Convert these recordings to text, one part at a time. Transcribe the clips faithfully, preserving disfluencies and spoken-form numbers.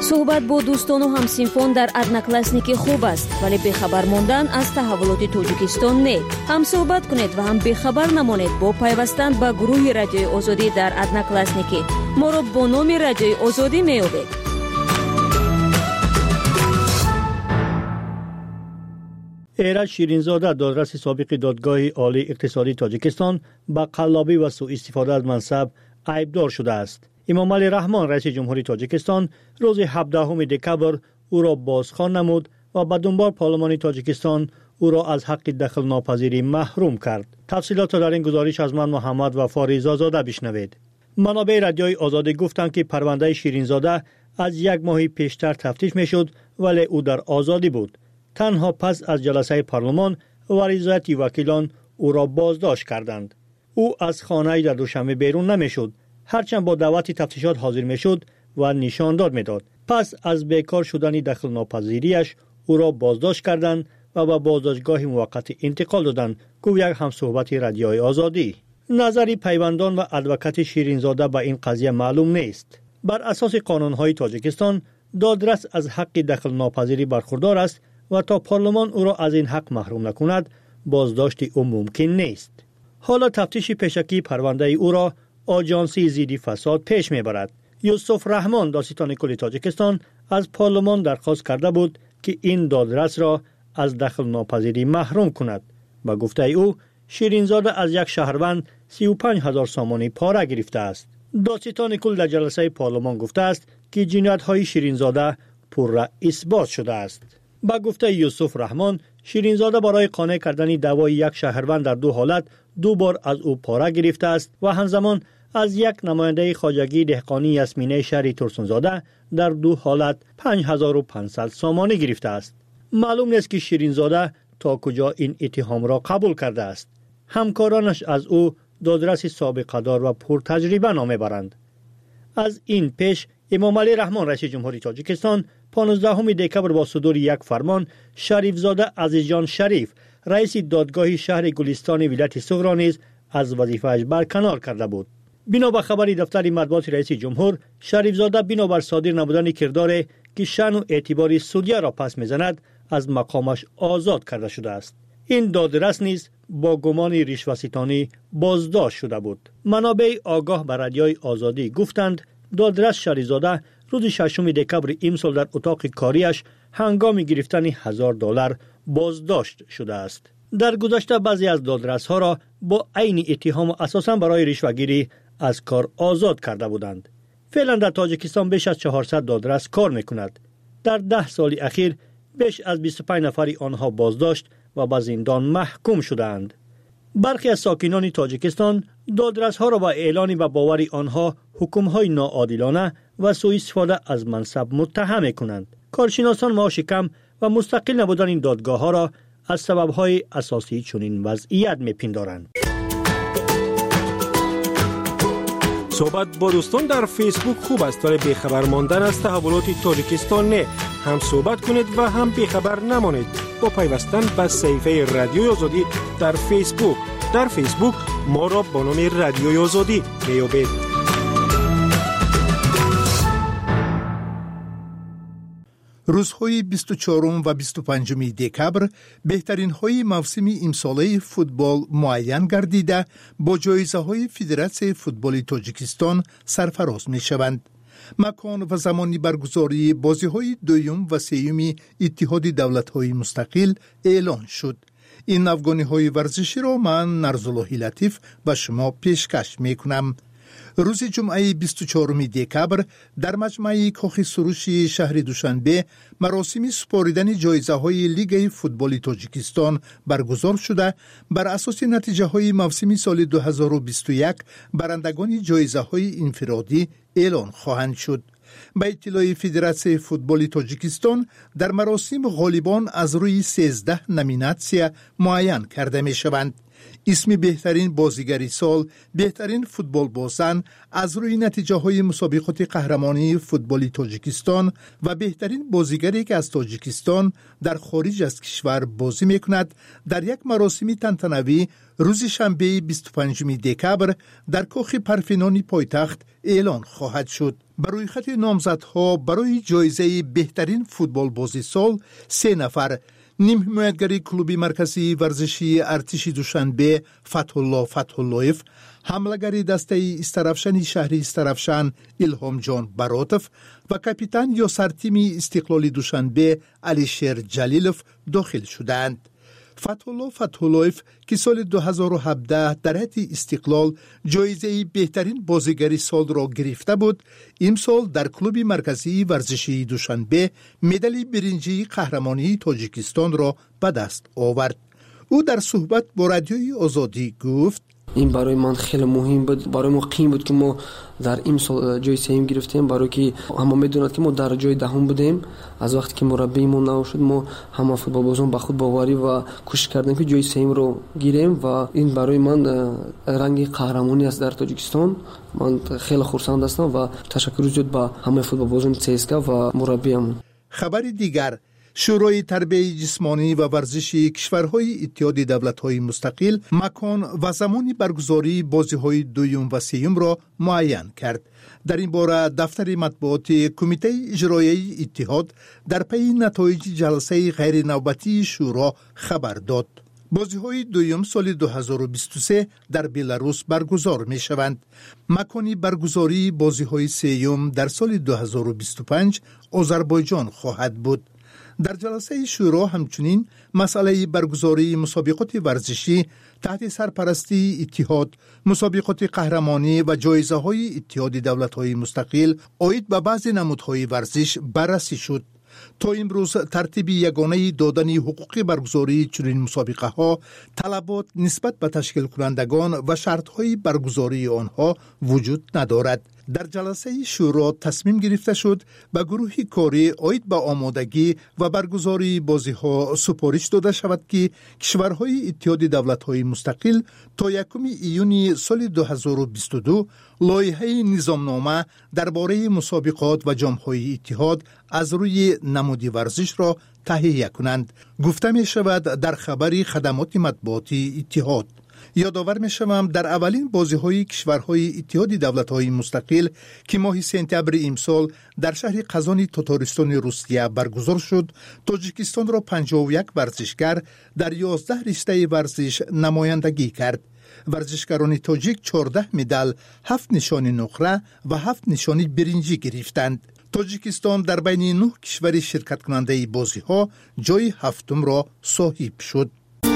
صحبت با دوستان و همسینفان در ادناکلاسنیک خوب است، ولی بخبر ماندن از تحولات تاجیکستان نه. هم صحبت کنید و هم بخبر نمانید با پیوستن به گروه رادیوی آزادی در ادناکلاسنیک. ما را با نام رادیوی آزادی میابید. ایرج شیرینزاده، دادرس سابق دادگاه عالی اقتصادی تاجیکستان، به قلابی و سوء استفاده از منصب عیبدار شده است. امام علی رحمان، رئیس جمهوری تاجیکستان، روز هفدهم دکبر او را بازخوان نمود و به دنبال پارلمان تاجیکستان او را از حق دخل ناپذیری محروم کرد. تفصیلات در این گزارش از من محمد وفا رضازاده بشنوید. منابع رادیوی آزادی گفتند که پرونده شیرینزاده از یک ماه پیشتر تفتیش میشد، ولی او در آزادی بود. تنها پس از جلسه پارلمان و رضایت وکیلان او را بازداشت کردند. او از خانه در دوشنبه بیرون نمیشد، هرچند با دعوت تفتیشات حاضر میشد و نشان داد میداد. پس از بیکار شدن دخل ناپذیریش او را بازداشت کردند و به بازداشتگاه موقت انتقال دادند، گفت یک همصحبت رادیوی آزادی. نظری پیوندان و ادوکات شیرینزاده به این قضیه معلوم نیست. بر اساس قانون‌های تاجیکستان دادرس از حق دخل ناپذیری برخوردار است و تا پارلمان او را از این حق محروم نکند بازداشت او ممکن نیست. حالا تفتیش پیشکی پرونده او را آژانسی ضد فساد پیش میبرد. یوسف رحمان، دادستان کل تاجیکستان، از پارلمان درخواست کرده بود که این دادرس را از دخل ناپذیری محروم کند. با گفته او شیرینزاده از یک شهروند سی و پنج هزار سامانی پاره گرفته است. دادستان کل در جلسه پارلمان گفته است که جنایت‌های شیرینزاده پر اثبات شده است. با گفته یوسف رحمان، شیرینزاده برای قانع کردن دعوای یک شهروند در دو حالت دو بار از او پاره گرفته است و همزمان از یک نماینده خواجگی دهقانی یاسمینه شهر ترسونزاده در دو حالت پنج هزار و پانصد سامانی گرفته است. معلوم نیست که شیرینزاده تا کجا این اتهام را قبول کرده است. همکارانش از او دادرس سابقه دار و پرتجربه نام برند. از این پیش امام علی رحمان، رئیس جمهوری تاجیکستان، پانزدهم دکبر با صدور یک فرمان شریفزاده عزیزجان شریف، رئیس دادگاه شهر گلستان ولایت سغرا نیز از وظیفه‌اش برکنار کرده بود. بنابر خبری دفتر مطبوعات رئیس جمهور، شریفزاده بنابر صادر نمودن کردار که شأن و اعتبار سودیه را پس میزند از مقامش آزاد کرده شده است. این دادرس نیز با گمان رشوه‌ستانی بازداشت شده بود. منابع آگاه به رادیوی آزادی گفتند دادرس شریفزاده روز ششم دکبر امسال در اتاق کاریش هنگام گرفتن هزار دلار بازداشت شده است. در گذشته بعضی از دادرس ها را با عین اتهام اساساً برای رشوه‌گیری از کار آزاد کرده بودند. فعلا در تاجیکستان بیش از چهارصد دادرس کار میکند. در ده سال اخیر بیش از بیست و پنج نفر آنها بازداشت و به زندان محکوم شدند. برخی از ساکنان تاجیکستان دادرس ها را با اعلان و باور آنها حکم های ناعادلانه و سوء استفاده از منصب متهم کنند. کارشناسان معاش کم و مستقل نبودن این دادگاه ها را از سبب های اساسی چنین وضعیت میپندارند. صحبت با دوستان در فیسبوک خوب است، ولی بیخبر ماندن از تحولات تاجیکستان نه. هم صحبت کنید و هم بیخبر نمانید با پیوستن به صفحه رادیوی آزادی در فیسبوک. در فیسبوک ما را با نام رادیوی آزادی میابید. روزهای بیست و چهارم و بیست و پنجم دکبر بهترین های موسم امساله فوتبال معین گردیده با جایزه های فدراسیون فوتبال تاجیکستان سرفراز می شوند. مکان و زمانی برگزاری بازی های دویم و سیوم اتحاد دولت های مستقل اعلان شد. این افغانی های ورزشی را من نرزالله لطیف به شما پیشکش می کنم. روز جمعه بیست و چهارم دکبر در مجمع کاخ سروش شهر دوشنبه مراسم سپاریدن جایزه های لیگ فوتبال تاجیکستان برگزار شده. بر اساس نتیجه های موسم سال دو هزار و بیست و یک برندگان جایزه های انفرادی اعلان خواهند شد. به اطلاع فدراسیون فوتبال تاجیکستان در مراسم غالبان از روی سیزده نامیناسیون معین کرده می شوند. اسم بهترین بازیگری سال، بهترین فوتبال بازن از روی نتیجه های مسابقات قهرمانی فوتبالی تاجیکستان و بهترین بازیگری که از تاجیکستان در خارج از کشور بازی میکند در یک مراسم تنتنوی روز شنبه بیست و پنجم دکبر در کاخ پارفنون پایتخت اعلان خواهد شد. برای خط نامزدها برای جایزه بهترین فوتبال بازی سال سه نفر، نیم حمایتگری کلوب مرکزی ورزشی ارتش دوشنبه فتح الله فتح اللهیف، حملهگری دسته استرافشن شهری استرافشن الهام جان براتف و کاپیتان یا سرتیم استقلال دوشنبه علیشیر جلیلوف داخل شدند. فتح الله فتح اللهیف که سال دو هزار و هفده در حد استقلال جایزه بهترین بازیگری سال را گرفته بود، امسال در کلوب مرکزی ورزشی دوشنبه مدال برنجی قهرمانی تاجیکستان را به دست آورد. او در صحبت با رادیوی آزادی گفت: این برای من خیلی مهم بود، برای ما قیم بود که ما در این سال جای سوم گرفتیم، برای که همه میدونند که ما در جای دهم بودیم. از وقتی که مربیمون نو شد ما همه فوتبال بازان به خود باوری و کوشش کردیم که جای سوم رو گیریم و این برای من رنگ قهرمانی است در تاجیکستان. من خیلی خرسند هستم و تشکر زیاد به همه فوتبال بازان سیسکا و مربیمون. خبر دیگر، شورای تربیت جسمانی و ورزشی کشورهای اتحاد دولت‌های مستقل مکان و زمان برگزاری بازی‌های دوم و سوم را معین کرد. در این باره دفتر مطبوعات کمیته اجرایی اتحاد در پی نتایج جلسه غیر نوبتی شورا خبر داد. بازی‌های دوم سال دو هزار و بیست و سه در بلاروس برگزار می‌شوند. مکان برگزاری بازی‌های سوم در سال دو هزار و بیست و پنج آذربایجان خواهد بود. در جلسه شورا همچنین مسئله برگزاری مسابقات ورزشی تحت سرپرستی اتحاد، مسابقات قهرمانی و جایزه‌های اتحاد دولت‌های مستقل عاید به بعضی نمودهای ورزش بررسی شد. تا امروز ترتیب یگانه دادن حقوق برگزاری چنین مسابقه ها، طلبات نسبت به تشکیل کنندگان و شرط‌های برگزاری آنها وجود ندارد. در جلسه شورا تصمیم گرفته شد به گروه کاری عاید به آمادگی و برگزاری بازی‌ها سپارش داده شود که کشورهای اتحاد دولت‌های مستقل تا یکم ایون سال دو هزار و بیست و دو لایحه نظامنامه درباره مسابقات و جام‌های اتحاد از روی نمودی ورزش را تهیه کنند. گفته می شود در خبری خدمات مطبوعاتی اتحاد. یادآور می شوم در اولین بازی‌های کشورهای اتحاد دولت‌های مستقل که ماه سپتامبر امسال در شهر قزان تاتارستان روسیه برگزار شد، تاجیکستان را پنجاه و یک ورزشگر در یازده رشته ورزش نمایندگی کرد. ورزشکاران تاجیک چهارده مدال، هفت نشان نقره و هفت نشان برنجی گرفتند. تاجیکستان در بین نه کشور شرکت کننده بازی‌ها جای هفتم را صاحب شد.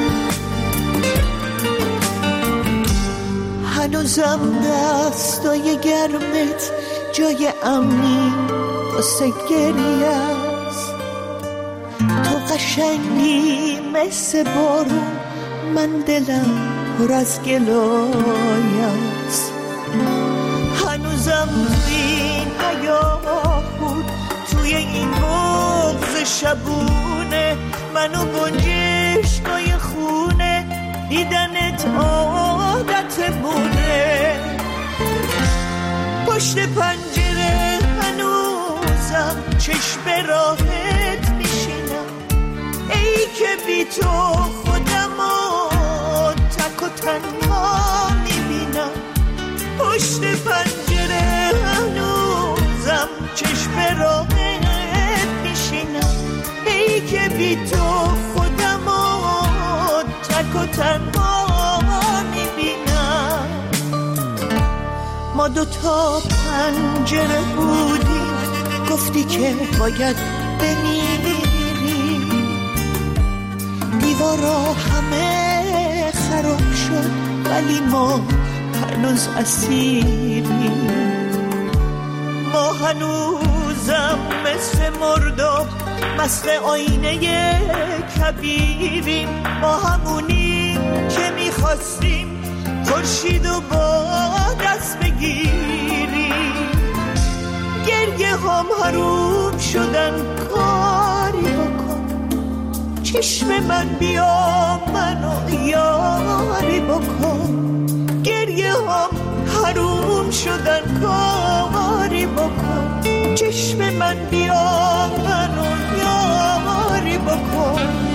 هنوزم دستای گرمت جای امنی واسه گریه است، تو قشنگی مثل بارون، من دلم پر از گلای است. هنوزم توی این حیاه بود، توی این بغض شبونه، منو گنجشکای خونه دیدنت عادت مونه. پشت پنجره هنوزم چشم راحت میشینم، ای که بی تو خودمو تک و تنها میبینم. پشت پنجره هنوزم چشم راحت میشینم، ای که بی تو خودمو تک و تنها میبینم. ما دوتا پنجره بودیم، گفتی که باید بمیری، دیوارا همه خراب شد ولی ما هنوز اسیریم. ما هنوزم مثل مرداب مثل آینه کبیریم، ما همونیم که میخواستیم خورشید و با دست بگیریم. گریه هم حروم شدن، کاری بکن چشم من بیا منو یاری بکن، گریه هم حروم شدن کاری بکن، چشم من بیا منو یاری بکن.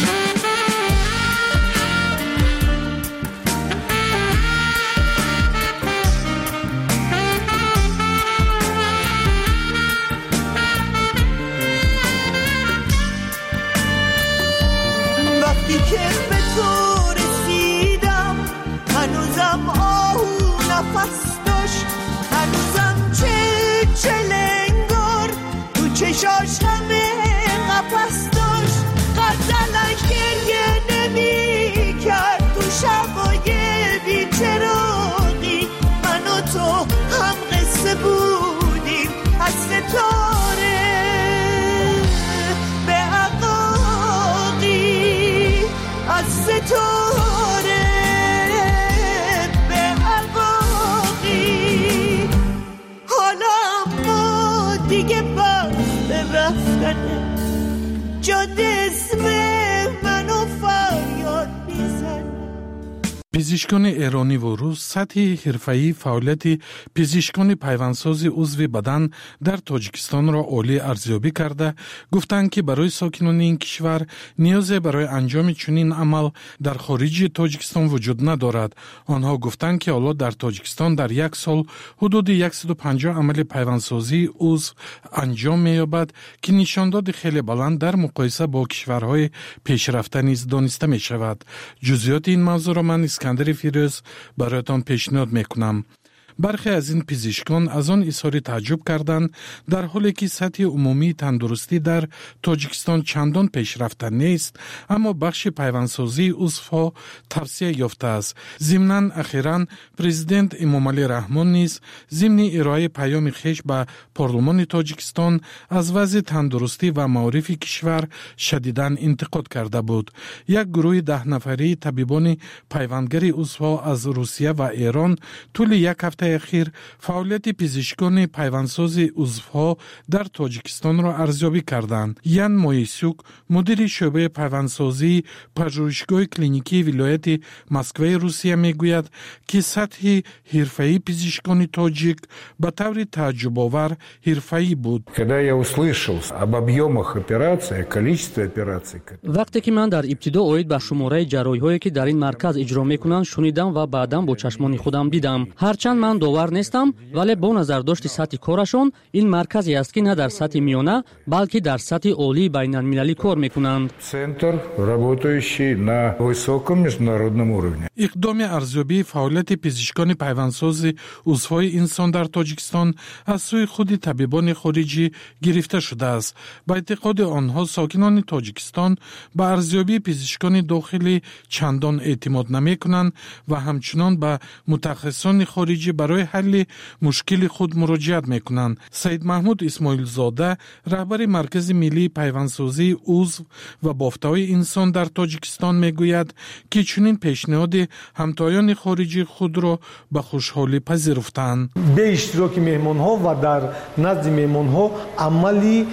وقتی که به تو رسیدم هنوزم آهو نفس داشت، هنوزم چه چلنگار تو چشاش همه قفس داشت، غزلش گریه نمی کرد تو شبای بی‌چراغی، من و تو هم قصه بودیم از ستاره به عقاقی، از ستاره به عقاقی. حالا ما دیگه بس رفتنه، جاده اسم منو فریاد میزنه. پزشکان ایرانی و روس سطح حرفه‌ای فعالیت پزشکان پیوندساز عضو بدن در تاجیکستان را عالی ارزیابی کرده گفتند که برای ساکنان این کشور نیاز برای انجام چنین عمل در خارج تاجیکستان وجود ندارد. آنها گفتند که حالا در تاجیکستان در یک سال حدود صد و پنجاه عمل پیوندسازی عضو انجام می‌یابد که نشانداد خیلی بلند در مقایسه با کشورهای پیشرفته نیز دانسته می‌شود. جزئیات این موضوع را من اسکندر فیروز برایتان پیشنهاد میکنم. برخی از این پزشکان از آن اظهار تعجب کردند در حالی که سطح عمومی تندرستی در تاجیکستان چندان پیشرفته نیست، اما بخش پیوندسازی عضوها توسعه یافته است. ضمناً اخیراً پرزیدنت امامعلی رحمان نیز ضمن ارائه پیام خویش به پارلمان تاجیکستان از وضع تندرستی و معارف کشور شدیداً انتقاد کرده بود. یک گروه ده نفری طبیبان پیوندگر عضوها از روسیه و ایران طول یک هفته اخیر فعالیت پزشکان پیوندساز عضوها در تاجیکستان را ارزیابی کردند. یان مویسیوک مدیر شعبه پیوندسازی پژوهشگاه کلینیکی ولایت مسکو روسیه میگوید که سطح حرفه‌ای پزشکان تاجیک به طور تعجب آور حرفه‌ای بود. وقتی که من در ابتدا اوید به شماره جراحی‌هایی که در این مرکز اجرا میکنند شنیدم و بعداً با چشمان خودم دیدم. هرچند من باور نیستم، ولی با نظر داشت سطح کارشون این مرکزی است که نه در سطح میانه بلکه در سطح عالی بین المللی کار میکنند. سنتر работающий на высоком международном уровне. اقدام ارزیابی فعالیت پزشکان پیوندساز عضوهای انسان در تاجیکستان از سوی خود طبیبان خارجی گرفته شده است. با اعتقاد آنها ساکنان تاجیکستان به ارزیابی پزشکان داخلی چندان اعتماد نمیکنند و همچنان به متخصصان خارجی برای حل مشکل خود مراجعت میکنند. سید محمود اسماعیل زاده رهبر مرکز ملی پیوندسازی عضو و بافته‌های انسان در تاجیکستان میگوید که چنین پیشنهاد همتایان خارجی خود را به خوشحالی پذیرفتند. به اشتراک مهمان‌ها و در نزد مهمان‌ها عملی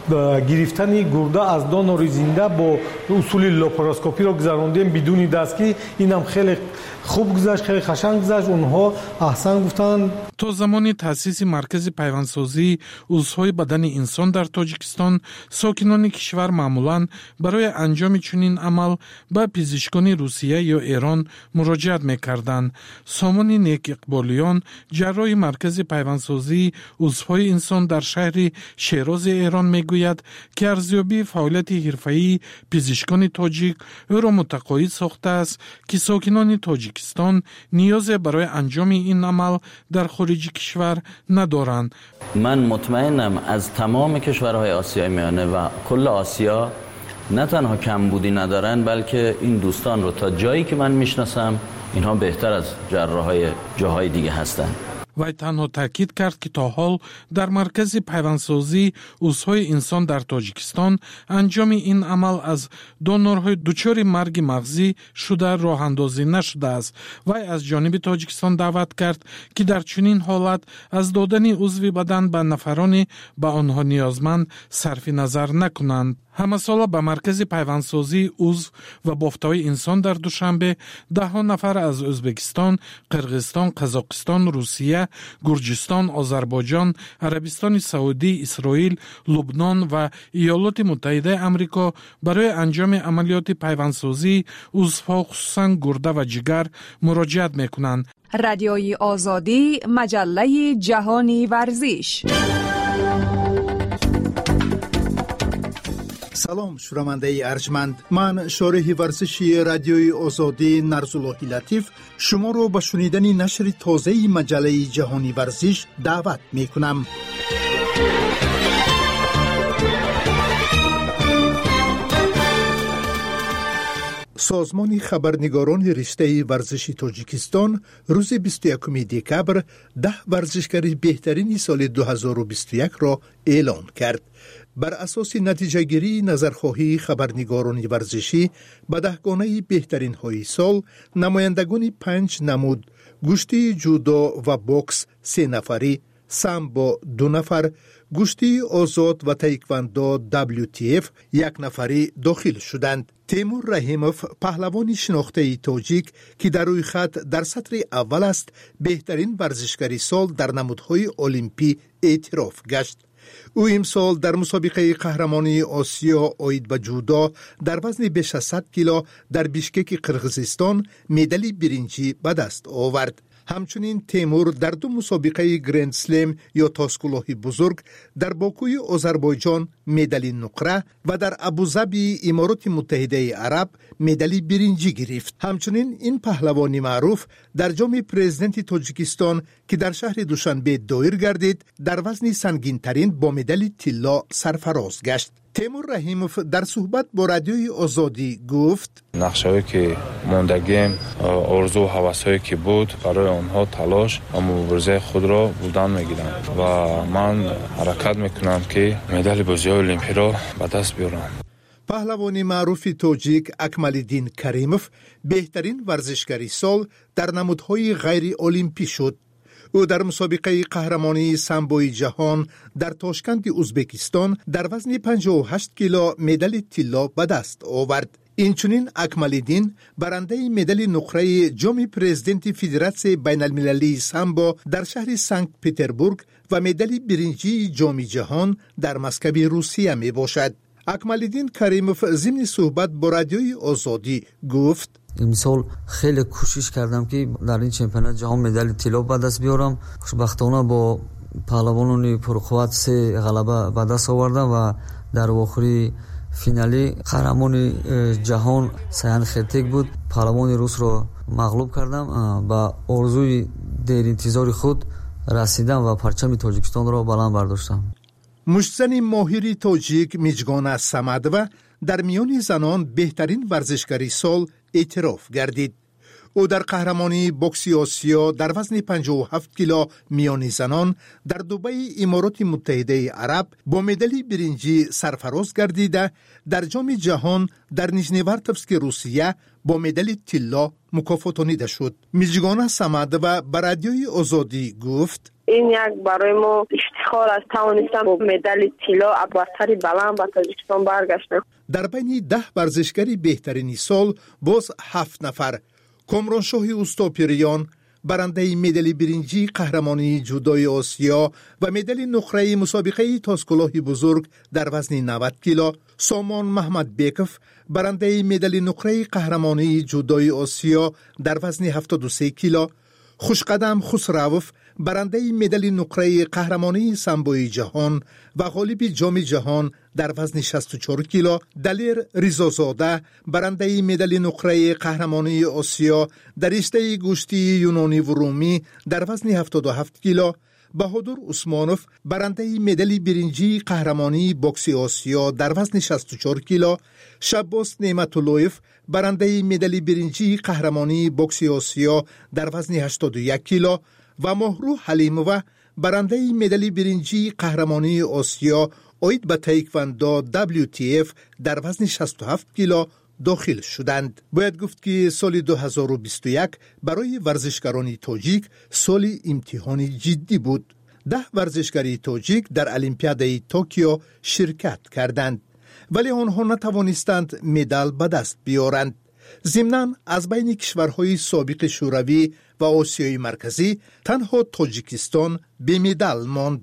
گرفتن گرده از دانور زنده با اصول لاپاراسکوپی را گذراندیم بدون دستگیر. اینم خیلی خوب گذشت، خیلی قشنگ گذشت. اونها احسن گفتن. تا زمان تأسیس مرکز پیوندسازی عضوهای بدن انسان در تاجیکستان ساکنان کشور معمولاً برای انجام چنین عمل به پزشکان روسیه یا ایران مراجعت می‌کردند. سامان نیک اقبالیان جراح مرکز پیوندسازی عضوهای انسان در شهر شیراز ایران میگوید که ارزیابی فعالیت حرفه‌ای پزشکان تاجیک او را متقاعد ساخته است که ساکنان تاجیکستان نیاز برای انجام این عمل در خارج کشور ندارند. من مطمئنم از تمام کشورهای آسیای میانه و کل آسیا نه تنها کمبودی ندارن، بلکه این دوستان رو تا جایی که من میشناسم اینها بهتر از جراحای جاهای دیگه هستن. وی تنها تاکید کرد که تا حال در مرکز پیوندسازی عضوهای انسان در تاجیکستان انجام این عمل از دونورهای دچار مرگ مغزی شده راه اندازی نشده است. وی از جانب تاجیکستان دعوت کرد که در چنین حالت از دادن عضو بدن به نفرانی به آنها نیازمند صرف نظر نکنند. ҳамасола ба маркази пайвандсозии узв ва бофтаҳои инсон дар душанбе даҳҳо нафар аз Ӯзбекистон, Қирғизистон, Қазоқистон, Русия, Гурҷистон, Озарбойҷон, Арабистони Саудӣ, Исроил, Лубнон ва Иёлоти Муттаҳидаи Амрико барои анҷоми амалиёти пайвандсозии узвҳо, хусусан гурда ва ҷигар муроҷиат мекунанд. رادیوی آزادی، مجله جهانی ورزش. سلام شنونده ارجمند، من شارح ورزشی رادیوی آزادی نرزاللهی لطیف شما رو به شنیدن نشر تازه مجله جهانی ورزش دعوت می کنم. سازمان خبرنگاران رشته ورزشی تاجیکستان روز بیست و یکم دکبر ده ورزشکار بهترین سال دو هزار و بیست و یک را اعلان کرد. بر اساس نتیجه گیری نظرخواهی خبرنگاران ورزشی به دهگانه بهترین های سال نمایندگان پنج نمود گشتی جودو و بوکس سه نفری، سامبو دو نفر، گشتی آزاد و تایکواندو دبلیو تی اف یک نفری داخل شدند. تیمور رحیموف پهلوان شناخته تاجیک که در روی خط در سطر اول است بهترین ورزشکار سال در نمودهای المپی اعتراف گشت. او امسال در مسابقه قهرمانی آسیا آید به جودو در وزن بیش از صد کیلو در بیشکک قرقیزستان مدال برنجی به دست آورد. همچنین تیمور در دو مسابقه گرند سلم یا تاسکلاه بزرگ در باکوی آذربایجان مدال نقره و در ابوظبی امارات متحده عرب مدال برنجی گرفت. همچنین این پهلوان معروف در جام پرزیدنت تاجیکستان که در شهر دوشنبه دایر گردید در وزن سنگین ترین با مدال طلا سرفراز گشت. تیمور رحیموف در صحبت با رادیوی آزادی گفت نقشه‌ای که موندگیم، آرزو و هوس‌هایی که بود برای آنها تلاش و مبارزه خود را بلند می‌گیرم و من حرکت می‌کنم که مدال بازی‌های المپی را به دست بیارم. پهلوان معروف تاجیک اکمال‌الدین کریموف بهترین ورزشکار سال در نمودهای غیر المپی شد. او در مسابقه قهرمانی سامبوی جهان در تاشکند ازبکستان در وزن پنجاه و هشت کیلو مدال طلا به دست آورد. اینچنین اکمال‌الدین برنده مدال نقره جام پرزیدنت فدراسیون بین المللی سامبو در شهر سنت پترزبورگ و مدال برنجی جام جهان در مسکو روسیه می باشد. اکمال‌الدین کریموف ضمن صحبت با رادیوی آزادی گفت امسال خیلی کوشش کردم که در این چمپیونات جهان مدال طلا به دست بیارم. خوشبختانه با پهلوانان پرقوت سه غلبه به دست آوردم و در آخری فینالی قهرمان جهان سیان خرتک بود. پهلوان روس را مغلوب کردم. با آرزوی دیر انتظار خود رسیدم و پرچم تاجیکستان را بلند برداشتم. مشتزن ماهر تاجیک میجگان سمدوه در میان زنان بهترین ورزشکار سال اعتراف گردید. او در قهرمانی بوکس آسیا در وزن پنجاه و هفت کیلو میان زنان در دبی امارات متحده عرب با مدال برنجی سرفراز گردیده در جام جهان در نیژنیوارتوفسک روسیه با مدال طلا مکافاتانیده شد. میجگان سمدوه به رادیوی آزادی گفت این یک برای ما افتخار است توانستم با مدال طلا ابرتری بلند به تاجیکستان برگشتم. در بین ده ورزشکار بهترین سال باز هفت نفر کامرانشاه اوستاپیریان برنده مدال برنجی قهرمانی جودوی آسیا و مدال نقره مسابقه تاسکلاه بزرگ در وزن نود کیلو، سامان محمد بیکف برنده مدال نقره قهرمانی جودوی آسیا در وزن هفتاد و سه کیلو، خوشقدم خسروف برنده مدال نقره قهرمانی سامبوی جهان و غالب جام جهان در وزن شصت و چهار کیلو، دلیر ریزازاده برنده مدال نقره قهرمانی آسیا در رشته گوشتی یونانی و رومی در وزن هفتاد و هفت کیلو، بهادر عثمانوف برنده مدال برنجی قهرمانی بوکس آسیا در وزن شصت و چهار کیلو، شباس نعمت‌اللهیف برنده مدال برنجی قهرمانی بوکس آسیا در وزن هشتاد و یک کیلو و مهرو حلیموه برنده مدال برنجی قهرمانی آسیا آید به تایکواندو دبلیو تی اف در وزن شصت و هفت کیلو داخل شدند. باید گفت که سال دو هزار و بیست و یک برای ورزشکاران تاجیک سال امتحانی جدی بود. ده ورزشکار تاجیک در المپیاد توکیو شرکت کردند. ولی آنها نتوانستند مدال به دست بیارند. ضمناً از بین کشورهای سابق شوروی و آسیای مرکزی تنها تاجیکستان به مدال ماند.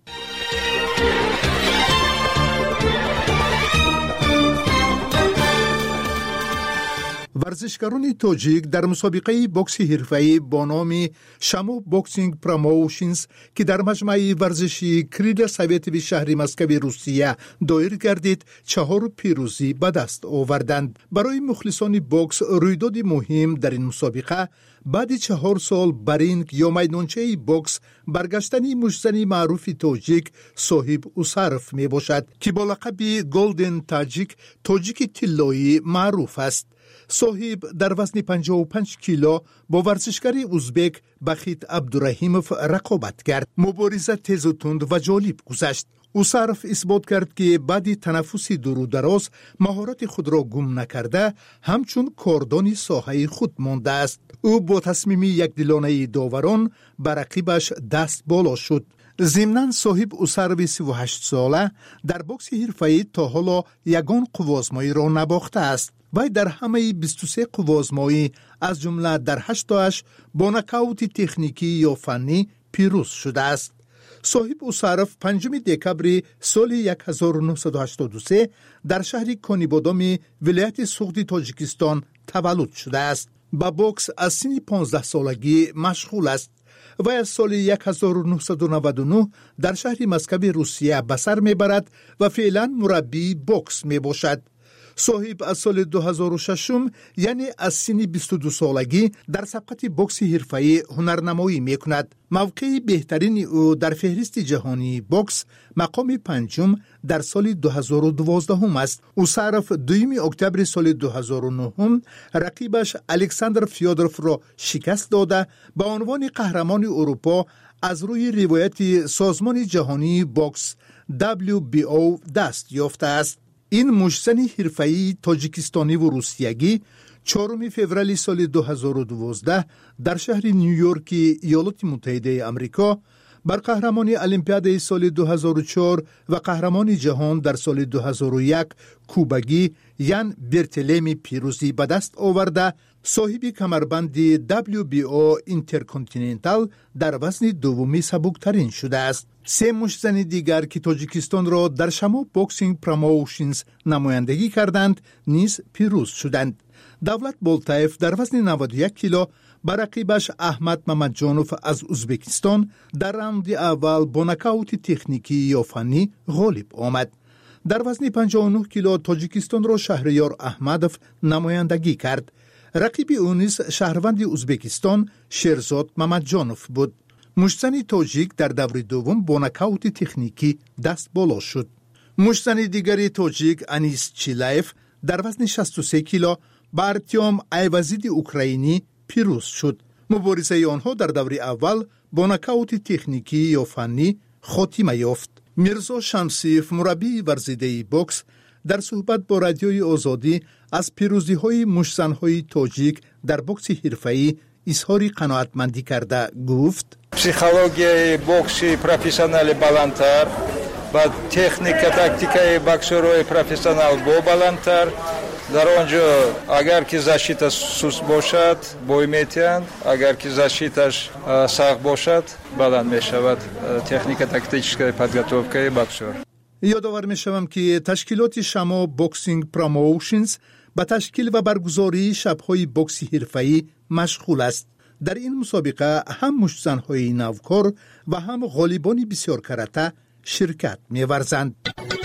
ورزشکاران تاجیک در مسابقه بوکس حرفه‌ای با نام شامو بوکسینگ پروموشنز که در مجمع ورزشی کریل سویتوی شهر مسکو روسیه دایر گردید چهار پیروزی به دست آوردند. برای مخلصان بوکس رویداد مهم در این مسابقه بعد چهار سال برینگ یا میدانچه بوکس برگشتن مجزن معروف تاجیک صاحب اوسارف می باشد که با لقب گلدن تاجیک تاجیک طلایی معروف است. صاحب در وزن پنجاه و پنج کیلو با ورزشکار ازبک بخیت عبدالرحیموف رقابت کرد. مبارزه تیز و تند و جالب گذشت. اوسارف اثبات کرد که بعد تنفسی دور و دراز مهارت خود را گم نکرده همچون کاردان ساحه خود مانده است. او با تصمیم یک دلانه داوران بر رقیبش دست بالا شد. ضمناً صاحب اوسارف سی و هشت ساله در بوکس حرفه‌ای تا حالا یگان قوازمایی را نباخته است. وی در همه بیست و سه قوازمایی از جمله در هشت تاش با نکاوت تکنیکی یا فنی پیروز شده است. صاحب اوسارف پنجم دکبر سال هزار و نهصد و هشتاد و سه در شهر کونیبادام ولایت سوغدی تاجیکستان تولد شده است. با بوکس از سن پانزده سالگی مشغول است. و از سال هزار و نهصد و نود و نه در شهر مسکو روسیه به سر میبرد و فعلا مربی بوکس می باشد. صاحب از سال دو هزار و شش یعنی از سن بیست و دو سالگی در سبقت بوکس حرفه‌ای هنرنمایی می کند. موقع بهترین او در فهرست جهانی بوکس مقام پنجم در سال دو هزار و دوازده است. اوسارف دوم اکتبر سال دو هزار و نه رقیبش الکساندر فیودروف را شکست داده به عنوان قهرمان اروپا از روی روایت سازمان جهانی بوکس دبلیو بی او دست یافته است. این مجزن حرفه‌ای تاجیکستانی و روسیگی چهارم فوریه سال دو هزار و دوازده در شهر نیویورک ایالات متحده آمریکا بر قهرمانی المپیاد سال دو هزار و چهار و قهرمانی جهان در سال دو هزار و یک کوبگی یان برتلمی پیروزی به دست آورده صاحب کمربند دبلیو بی او اینترکانتیننتال در وزن دومی سبکترین شده است. سه مجزن دیگر که تاجیکستان را در شامو بوکسینگ پروموشنز نمایندگی کردند نیز پیروز شدند. دولت بولتایف در وزن نود و یک کیلو بر رقیبش احمد ممدجانوف از ازبکستان در راند اول با نکاوت تکنیکی یا فنی غالب آمد. در وزن پنجاه و نه کیلو تاجیکستان را شهریار احمدوف نمایندگی کرد. رقیب او نیز شهروند ازبکستان شیرزاد ممدجانوف بود. مجزن تاجیک در دور دوم با نکاوت تکنیکی دست بالا شد. مجزن دیگری تاجیک انیس چیلایف در وزن شصت و سه کیلو با ارتیوم ایوازید اوکراینی پیروز شد. مبارزه آنها در دور اول با نکاوت تکنیکی یا فنی خاتمه یافت. میرزا شمسیف مربی ورزیده بوکس در صحبت با رادیوی آزادی از پیروزی های مجزن های تاجیک در بوکس حرفه‌ای اظهار قناعتمندی کرده گفت: پسیخولوژی بوکسی پروفسیونال بالاتر و تکنیک تاکتیکای بوکسورای پروفسیونال با بالاتر در آنجا اگر که защита سوس باشد بوی میتیند، اگر که защитаش سخت باشد بلند میشود تکنیک تاکتیکای подготовкой بوکسور. یادآور میشوم که تشکیلات شامو بوکسینگ پروموشنز با تشکیل و برگزاری شب‌های بوکس حرفه‌ای مشغول است. در این مسابقه هم مجزن‌های نوکار و هم غالبان بسیار کرته شرکت می‌ورزند.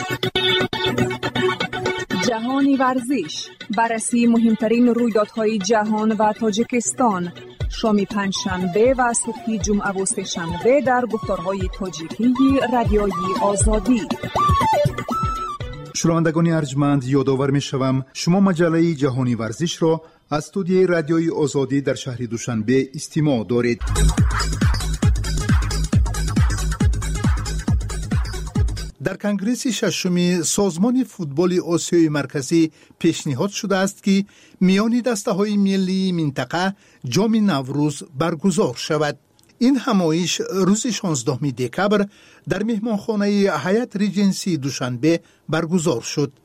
جهانی ورزش، بررسی مهمترین رویدادهای جهان و تاجیکستان، شام پنجشنبه و صبح جمعه و سه‌شنبه در گفتارهای تاجیکی رادیوی آزادی. شنوندگان ارجمند، یادآور می‌شوم شما مجله جهانی ورزش را از استودیوی رادیوی آزادی در شهر دوشنبه استماع دارید. در کنگره ششم سازمان فوتبال آسیای مرکزی پیشنهاد شده است که میان دسته‌های ملی منطقه جام نوروز برگزار شود. این همایش روز شانزدهم دکبر در مهمانخانه حیات ریجنسی دوشنبه برگزار شد.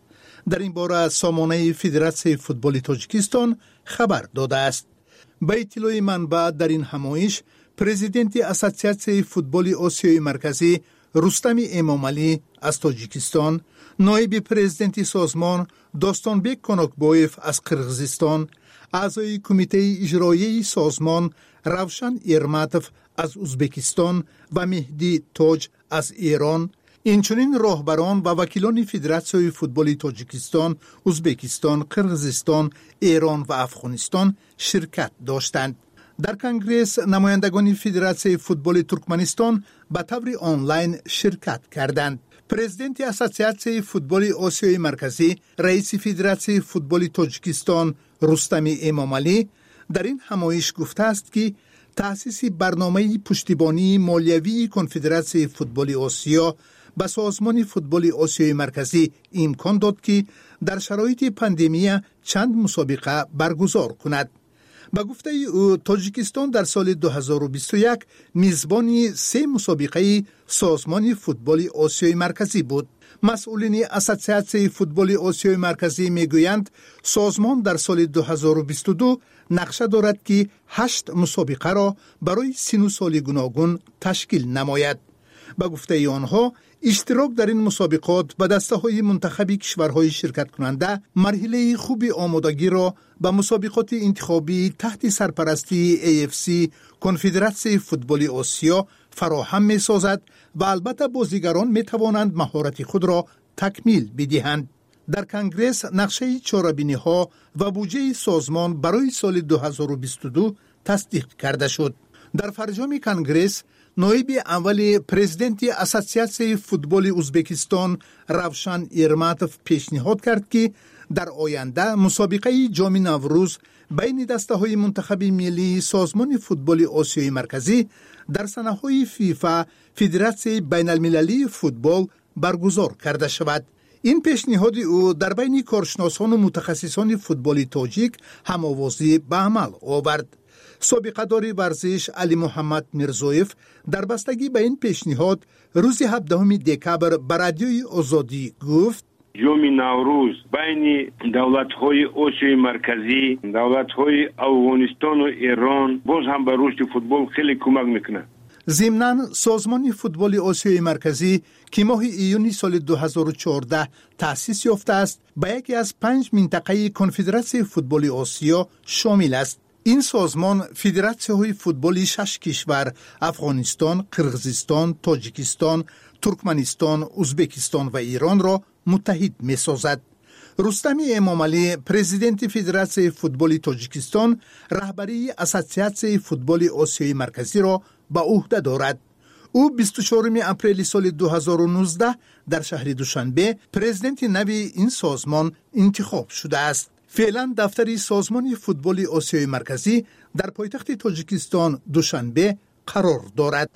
در این باره سامانه فدراسیون فوتبال تاجیکستان خبر داده است. به اطلاع منبع در این همایش پرزیدنت اساسیاسیون فوتبال آسیای مرکزی رستم امامعلی از تاجیکستان، نایب پرزیدنت سازمان داستانبک کاناکبایف از قرغیزستان، اعضای کمیته اجرایی سازمان روشن ایرماتوف از ازبکستان و مهدی تاج از ایران، اینچنین راهبران و وکیلان فدراسیون فوتبال تاجیکستان، ازبکستان، قرغیزستان، ایران و افغانستان شرکت داشتند. در کنگره نمایندگان فدراسیون فوتبال ترکمنستان به طور آنلاین شرکت کردند. پرزیدنت اساسیاسیون فوتبال آسیای مرکزی، رئیس فدراسیون فوتبال تاجیکستان رستم امامعلی در این همایش گفته است که تأسیس برنامه پشتیبانی مالیوی کنفدراسیون فوتبال آسیا به سازمان فوتبال آسیای مرکزی امکان داد که در شرایط پاندمی چند مسابقه برگزار کند. با گفته او تاجیکستان در سال دو هزار و بیست و یک میزبان سه مسابقه سازمان فوتبال آسیای مرکزی بود. مسئولین اساسیاسیون فوتبال آسیای مرکزی میگویند سازمان در سال دو هزار و بیست و دو نقشه دارد که هشت مسابقه را برای سن و سال گوناگون تشکیل نماید. با گفته آنها اشتراک در این مسابقات به دسته های منتخب کشورهای شرکت کننده مرحله خوب آمادگی را به مسابقات انتخابی تحت سرپرستی ای اف سی کنفدراسیون فوتبال آسیا فراهم می سازد و البته بازیگران می توانند مهارت خود را تکمیل بدهند. در کنگره نقشه چاره‌بینی ها و بودجه سازمان برای سال دو هزار و بیست و دو تصدیق کرده شد. در فرجام کنگره نایب اول پرزیدنت اساسیاسیون فوتبال ازبکستان روشن ایرماتوف پیشنهاد کرد که در آینده مسابقه جام نوروز بین دسته های منتخب ملی سازمان فوتبال آسیای مرکزی در سنه‌های فیفا فدراسیون بین المللی فوتبال برگزار کرده شود. این پیشنهاد او در بین کارشناسان و متخصصان فوتبال تاجیک هم‌آوازی به عمل آورد. سابقه داری ورزش علی محمد میرزویف در بستگی به این پیشنهاد روز هفدهم دکبر به رادیوی آزادی گفت جام نوروز بین دولت‌های آسیای مرکزی، دولت‌های افغانستان و ایران باز هم به رشد فوتبال خیلی کمک میکنه. ضمناً سازمان فوتبال آسیای مرکزی که ماه ایون سال دو هزار و چهارده تأسیس یافته است به یکی از پنج منطقه کنفدراسیون فوتبال آسیا شامل است. این سازمان فدراسیون‌های فوتبالی شش کشور افغانستان، قرغیزستان، تاجیکستان، ترکمنستان، ازبکستان و ایران را متحد می‌سازد. رستم امامعلی پرزیدنت فدراسیون فوتبال تاجیکستان رهبری اساسیاسیون فوتبال آسیای مرکزی را به عهده دارد. او بیست و چهارم اپریل سال دو هزار و نوزده در شهر دوشنبه پرزیدنت نوی این سازمان انتخاب شده است. فعلا دفتر سازمان فوتبال آسیای مرکزی در پایتخت تاجیکستان دوشنبه قرار دارد.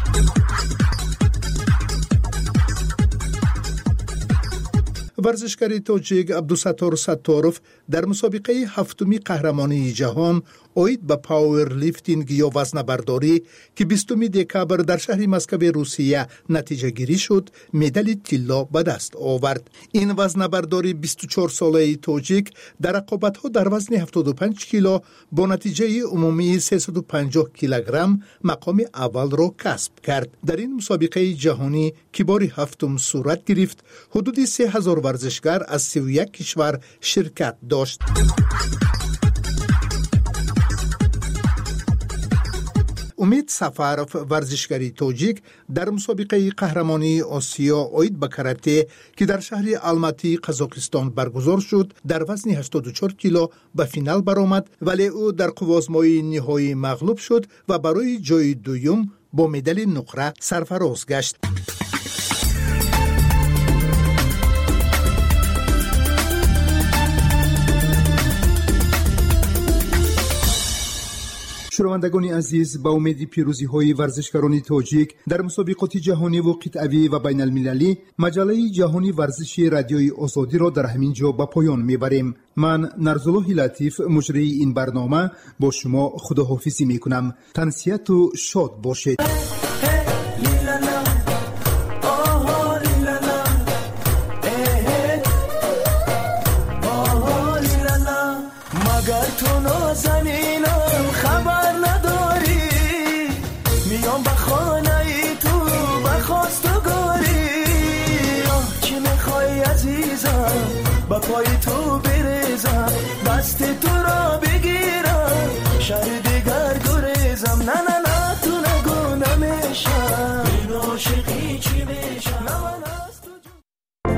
ورزشکار تاجیک عبدالستار ستاروف در مسابقه هفتمی قهرمانی جهان اوید به پاور لیفتینگ یا وزنه برداری که بیستم دکبر در شهر مسکو روسیه نتیجه گیری شد مدال طلا به دست آورد. این وزنه برداری بیست و چهار ساله تاجیک در رقابت‌ها در وزن هفتاد و پنج کیلو با نتیجه عمومی سیصد و پنجاه کیلوگرم مقام اول را کسب کرد. در این مسابقه جهانی که بار هفتم صورت گرفت حدود سه هزار ورزشکار از سی و یک کشور شرکت داشت. امید سفاروف ورزشکاری تاجیک در مسابقه قهرمانی آسیا اوید به کاراته که در شهر الماتی قزاقستان برگزار شد در وزن هشتاد و چهار کیلو به فینال برآمد، ولی او در قوازمای نهایی مغلوب شد و برای جای دوم با مدال نقره سرفراز گشت. شنوندگان عزیز، با امید پیروزی های ورزشکاران تاجیک در مسابقات جهانی و قطعی و بین المللی، مجله جهانی ورزشی رادیوی آزادی را در همین جا به پایان میبریم. من نرزالله لطیف مجری این برنامه با شما خداحافظی میکنم. تنسیت و شاد باشید. با پای تو بریزم، دست تو را